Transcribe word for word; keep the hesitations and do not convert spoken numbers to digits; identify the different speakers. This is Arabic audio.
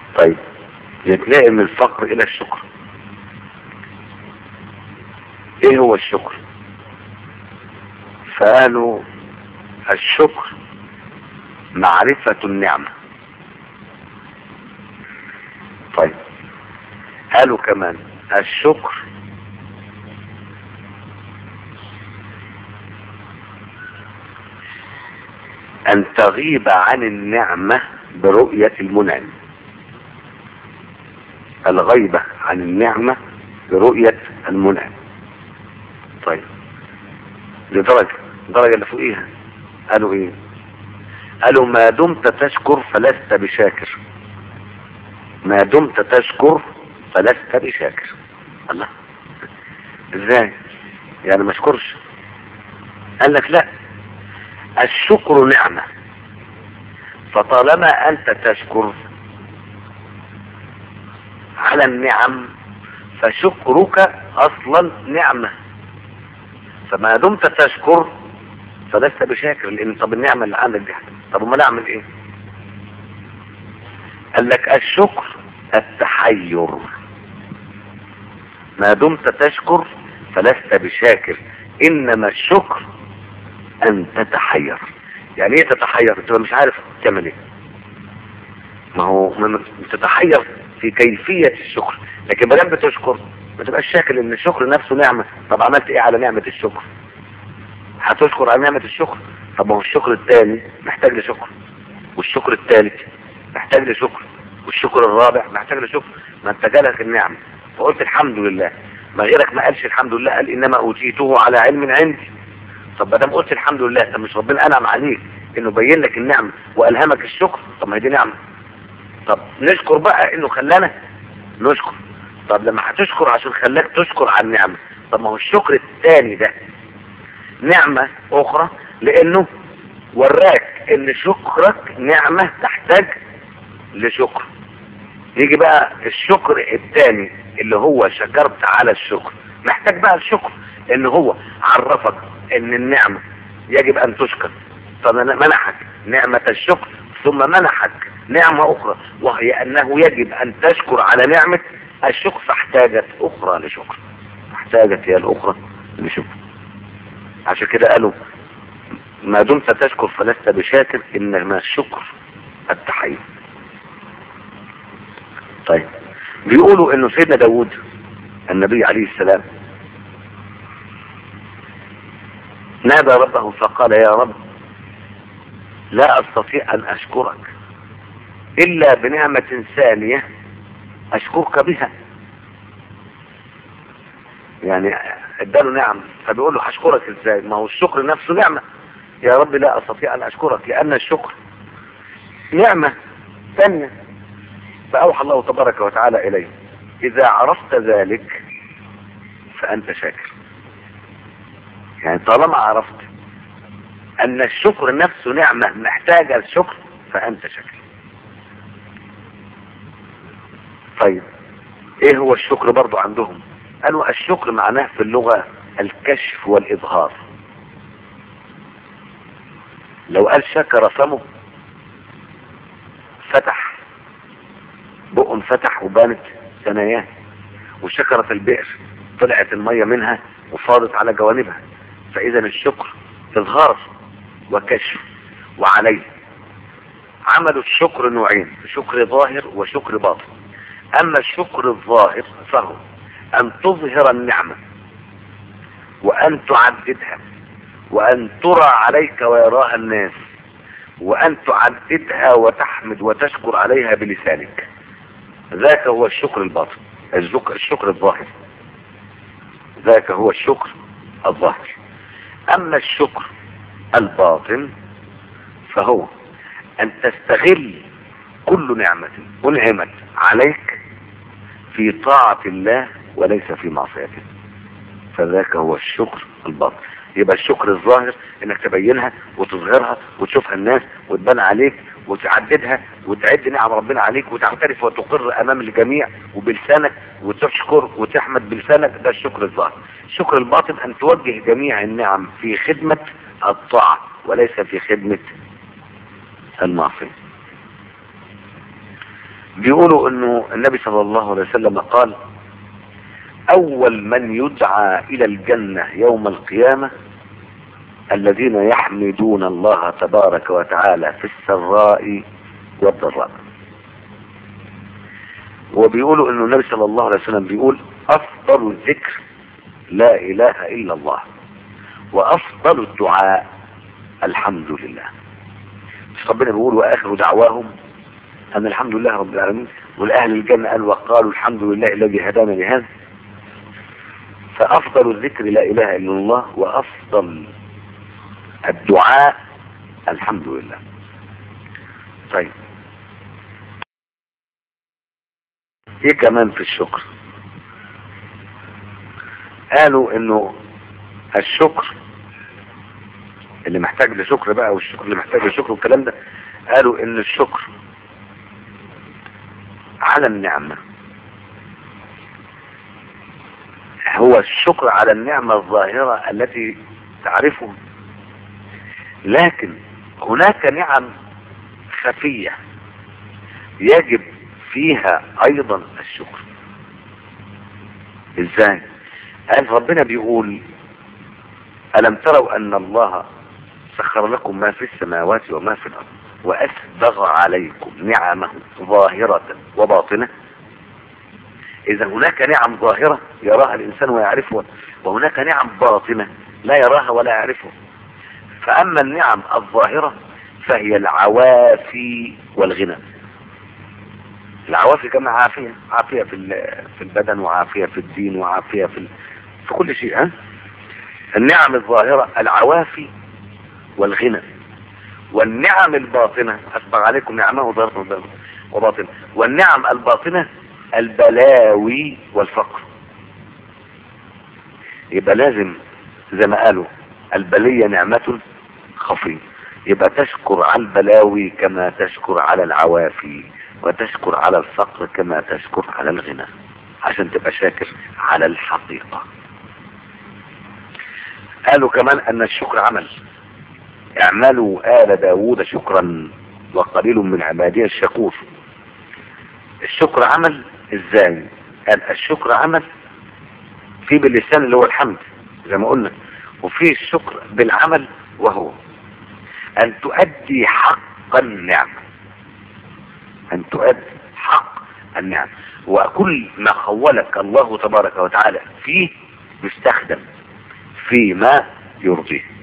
Speaker 1: طيب يتلاقي من الفقر الى الشكر. ايه هو الشكر؟ فقالوا الشكر معرفة النعمة. طيب قالوا كمان الشكر ان تغيب عن النعمة برؤية المنعم. الغيبة عن النعمة برؤية المنعم. طيب لدرجة الدرجة اللي فوقيها قالوا ايه؟ قالوا ما دمت تشكر فلست بشاكر. ما دمت تشكر فلست بشاكر. الله، ازاي يعني ما اشكرش؟ قال لك لا، الشكر نعمة، فطالما انت تشكر على النعم فشكرك اصلا نعمة، فما دمت تشكر فلست بشاكر. لان طب النعمة اللي عندك دي، طب امال اعمل ايه؟ قال لك الشكر التحير. ما دمت تشكر فلست بشاكر، انما الشكر ان تتحير. يعني ايه تتحير؟ انت مش عارف تعمل ايه. ما هو تتحير في كيفية الشكر، لكن ما دام بتشكر ما تبقاش شاكر، لان الشكر نفسه نعمة. طب عملت ايه على نعمة الشكر؟ هتشكر على نعمة الشكر. طب ما هو الشكر الثاني محتاج لشكر، والشكر الثالث محتاج لشكر، والشكر الرابع محتاج لشكر. ما انت جالك النعمة فقلت الحمد لله، ما غيرك ما قالش الحمد لله، قال انما اوتيته على علم عندي. طب ما دام قلت الحمد لله، طب مش ربنا انعم عليك انه بين لك النعمة والهمك الشكر؟ طب ما هي دي نعمة. طب نشكر بقى انه خلانا نشكر. طب لما هتشكر عشان خلاك تشكر على النعمة، طب ما هو الشكر الثاني ده نعمة اخرى، لانه وراك ان شكرك نعمة تحتاج لشكر. يجي بقى الشكر الثاني اللي هو شكرت على الشكر، محتاج بقى الشكر ان هو عرفك ان النعمة يجب ان تشكر، فمنحك نعمة الشكر، ثم منحك نعمة اخرى وهي انه يجب ان تشكر على نعمة الشكر، فاحتاجت اخرى لشكر، احتاجت هي الاخرى لشكر. عشان كده قالوا ما دمت تشكر فلست بشاكر، انما الشكر التحير. طيب بيقولوا انه سيدنا داود النبي عليه السلام نادى ربه فقال يا رب لا استطيع ان اشكرك الا بنعمة ثانية اشكرك بها. يعني اداله نعم، فبيقول له هشكرك ازاي؟ ما هو الشكر نفسه نعمة. يا رب لا استطيع ان اشكرك لان الشكر نعمة ثانية. فاوحى الله تبارك وتعالى اليه اذا عرفت ذلك فانت شاكر. يعني طالما عرفت ان الشكر نفسه نعمة محتاجة الشكر فانت شاكر. طيب ايه هو الشكر برضو عندهم؟ قالوا الشكر معناه في اللغة الكشف والاظهار. لو قال شكر فمه، فتح بق فتح وبانت ثناياه، وشكرت البئر طلعت المية منها وفاضت على جوانبها. فاذا الشكر اظهار وكشف. وعليه عملوا الشكر نوعين، شكر ظاهر وشكر باطن. اما الشكر الظاهر فهو ان تظهر النعمة وان تعددها وان ترى عليك ويراها الناس، وان تعددها وتحمد وتشكر عليها بلسانك. ذاك هو الشكر الباطن. الشكر الظاهر ذاك هو الشكر الظاهر. اما الشكر الباطن فهو ان تستغل كل نعمة انعمت عليك في طاعة الله وليس في معصيته، فذاك هو الشكر الباطن. يبقى الشكر الظاهر انك تبينها وتظهرها وتشوفها الناس وتبان عليك وتعددها وتعد نعم ربنا عليك وتعترف وتقر امام الجميع وبلسانك وتشكر وتحمد بلسانك، ده الشكر الظاهر. الشكر الباطن ان توجه جميع النعم في خدمة الطاعة وليس في خدمة المعصية. بيقولوا انه النبي صلى الله عليه وسلم قال اول من يدعى الى الجنة يوم القيامة الذين يحمدون الله تبارك وتعالى في السراء والضراء. وبيقولوا انه النبي صلى الله عليه وسلم بيقول افضل الذكر لا اله الا الله، وافضل الدعاء الحمد لله. مش ربنا بيقول واخر دعواهم ان الحمد لله رب العالمين، والاهل الجنة قال وقالوا الحمد لله الذي هدانا لهذا. فافضل الذكر لا اله الا الله، وافضل الدعاء الحمد لله. طيب ايه كمان في الشكر؟ قالوا انه الشكر اللي محتاج لشكر بقى، والشكر اللي محتاج لشكر والكلام ده، قالوا ان الشكر على النعمة هو الشكر على النعمة الظاهرة التي تعرفه، لكن هناك نعم خفية يجب فيها ايضا الشكر. ازاي؟ قال ربنا بيقول ألم تروا أن الله سخر لكم ما في السماوات وما في الأرض وأسبغ عليكم نعمه ظاهرة وباطنة. إذا هناك نعم ظاهرة يراها الإنسان ويعرفها، وهناك نعم باطنة لا يراها ولا يعرفها. فأما النعم الظاهرة فهي العوافي والغنى. العوافي كما عافية، عافية في في البدن، وعافية في الدين، وعافية في في كل شيء. ها؟ النعم الظاهرة العوافي والغنى، والنعم الباطنة أسبغ عليكم نعمه ظاهرة وباطنة، والنعم الباطنة البلاوي والفقر. يبقى لازم زي ما قالوا البلية نعمة خفية، يبقى تشكر على البلاوي كما تشكر على العوافي، وتشكر على الفقر كما تشكر على الغنى، عشان تبقى شاكر على الحقيقة. قالوا كمان ان الشكر عمل، اعملوا آل داود شكرا وقليل من عبادي الشكور. الشكر عمل ازاي؟ قال الشكر عمل في باللسان اللي هو الحمد زي ما قلنا، وفي الشكر بالعمل وهو ان تؤدي حق النعمة، ان تؤدي حق النعمة، وكل ما خولك الله تبارك وتعالى فيه يستخدم فيما يرضيه.